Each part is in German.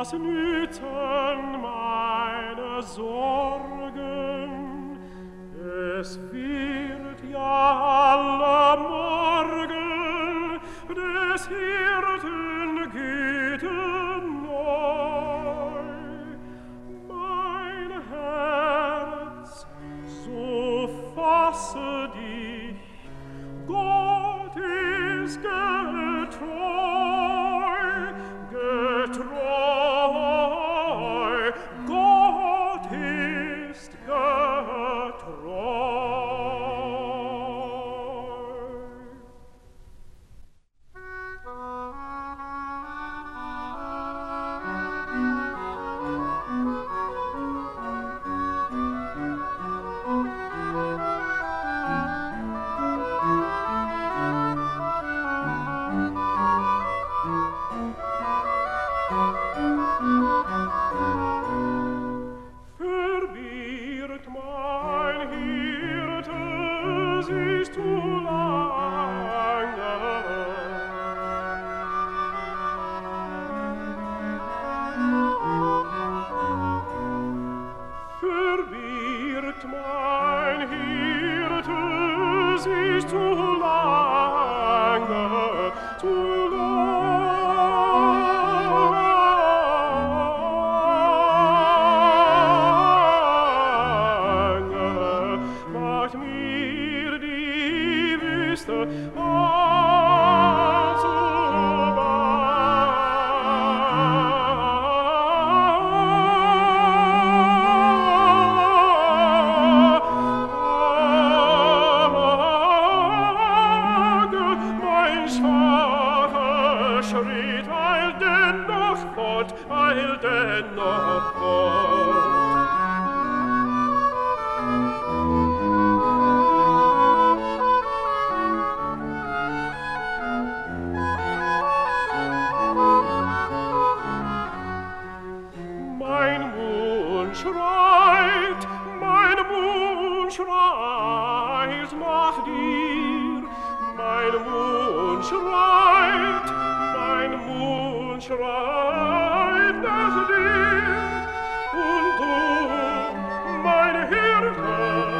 Was nützen meine Sorgen? Es wird ja alle Morgen des Hirten Güte neu. Mein Herz, so fasse dich, Gott ist getreu, getreu, Gott ist getreu. Verwirrt mein Hirte, siehst du lange. Verwirrt mein Hirte, siehst du lange, zu lange, macht mir die Wüste allzu vage. Mein schwacher Schritt eilt dennoch fort, eilt dennoch fort. Mein Mund schreit, nach dir. Mein Mund schreit nach dir. Und du, mein Hirte,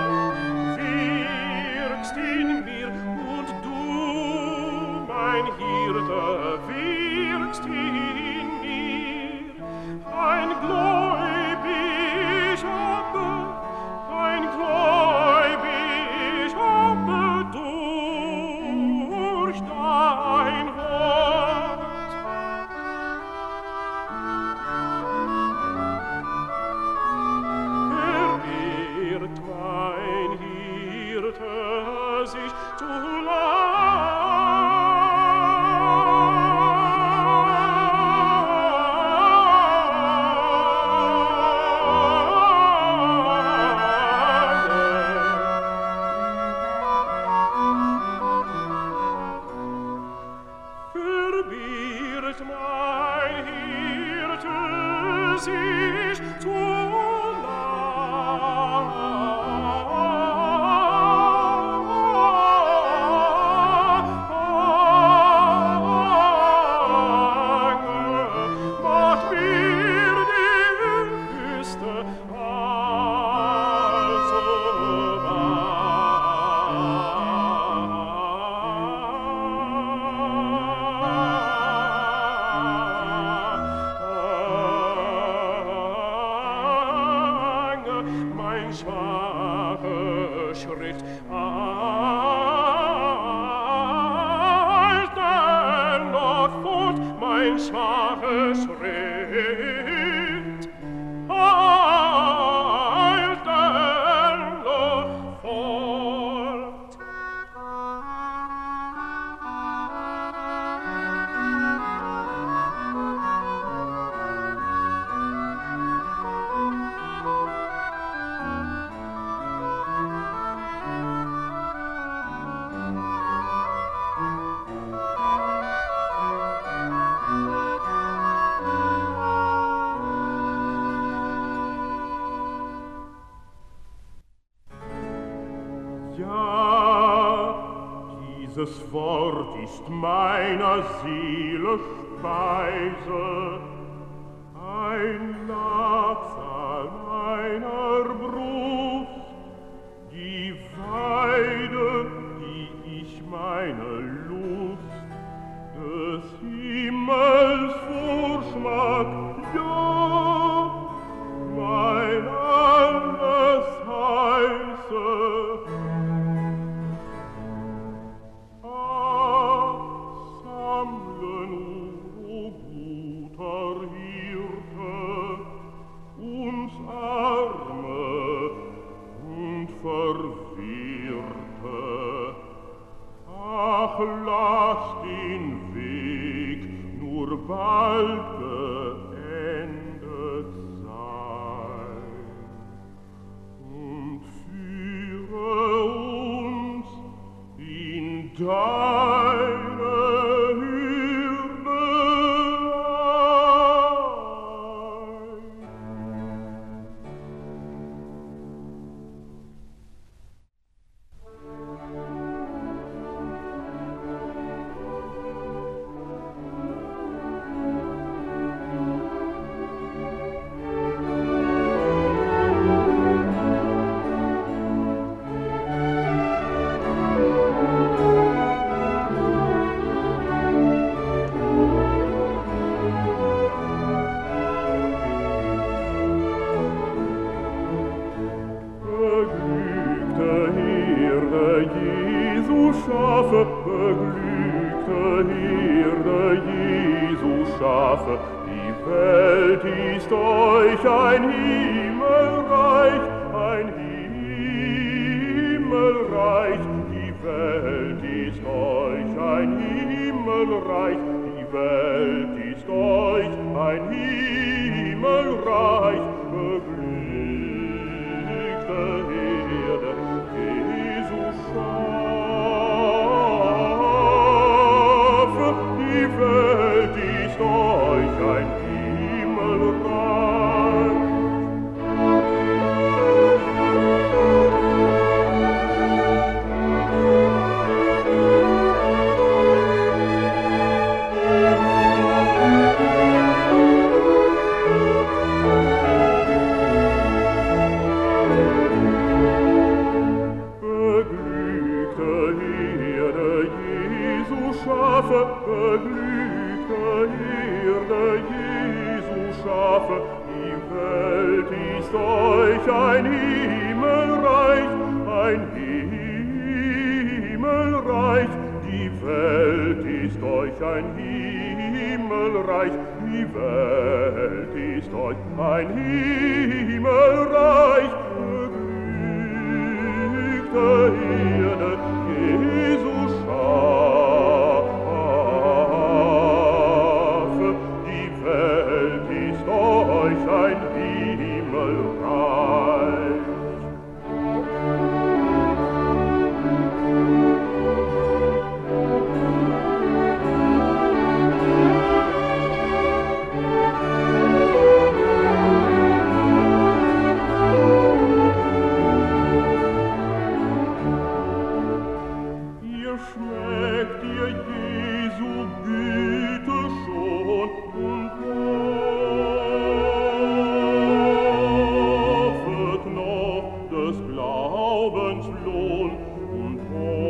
wirkst in mir. Und du, mein Hirte, wirkst in mir. Ein gläubig Habe, ein gläubig Habe durch dein Wort. Verwirrt mein Hirte sich zu Verwirrt mein Hirte sich zu lange, macht mir die Wüste allzu vage. Mein schwacher Schritt eilt dennoch fort, mein schwacher Schritt eilt dennoch fort. Ja, dieses Wort ist meiner Seele Speise, ein Labsal meiner Brust, die Weide, die ich meine Lust, des Himmels Vorschmack, ja, mein alles heiße. Lasst den Weg nur bald beendet sein und führe uns in deine Hürde beglückte Hirte Jesu Schafe, die Welt ist euch ein Himmelreich, die Welt ist euch ein Himmelreich, die Welt ist euch ein Himmelreich, beglückte Hirte Jesu Schafe. Die Welt ist euch ein Himmelreich. Beglückte Hirte Jesu Schafe, beglückte Hirte Jesu Schafe, die Welt ist euch ein Himmelreich, die Welt ist euch ein Himmelreich, die Welt ist euch ein Himmelreich, beglückte Hirte Jesu Schafe, die Welt ist euch ein Himmelreich. Schmeckt ihr Jesu Güte schon und hoffet noch des Glaubens Lohn und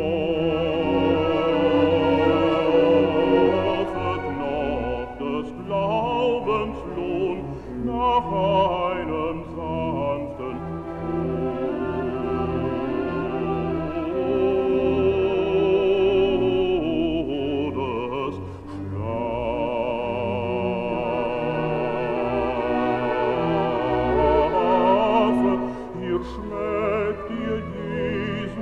hoffet noch des Glaubens Lohn nach einem sanften Schmeckt ihr Jesu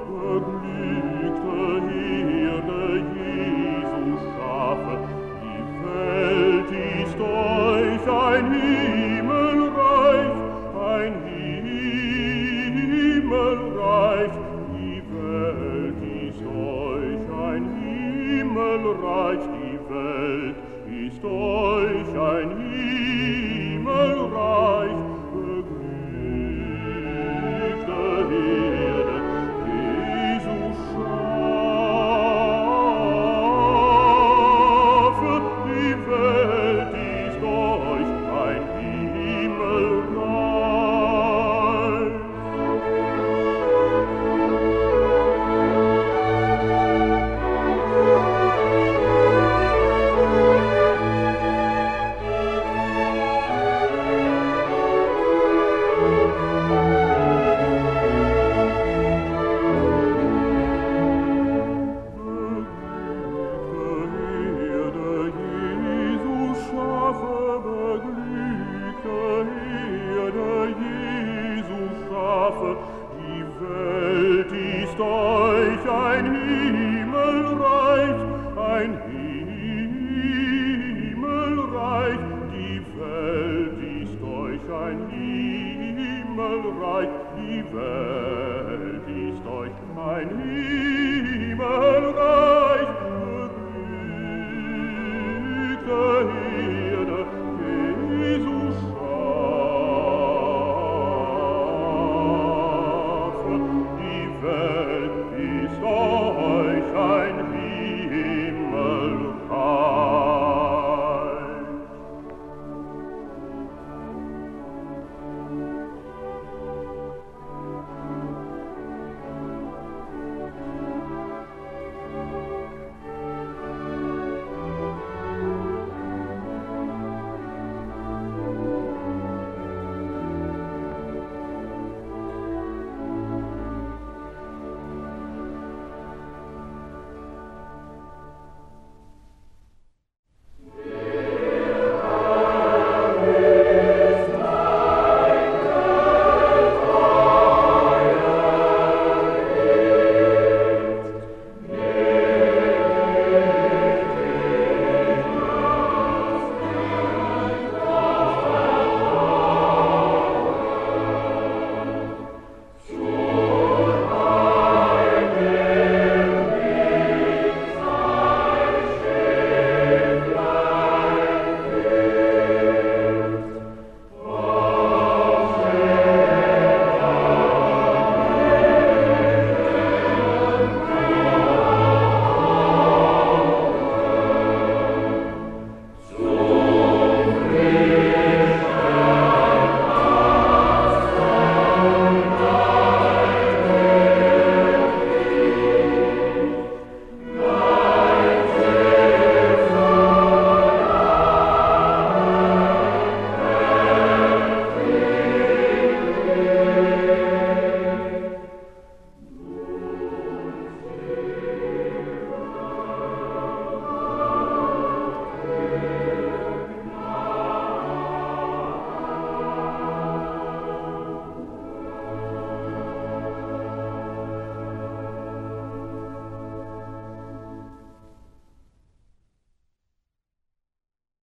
beglückte Herde Jesu Schafe, die Welt ist euch ein Himmelreich, ein Himmelreich, die Welt ist euch ein Himmelreich, die Welt ist euch ein Himmelreich, beglückte Herde Jesu Schafe, die Welt ist euch ein Himmelreich. Die Welt ist euch ein Himmelreich, ein Himmelreich, die Welt ist euch ein Himmelreich, die Welt ist euch ein Himmelreich, beglückte Herde Jesu Schafe, die Welt ist euch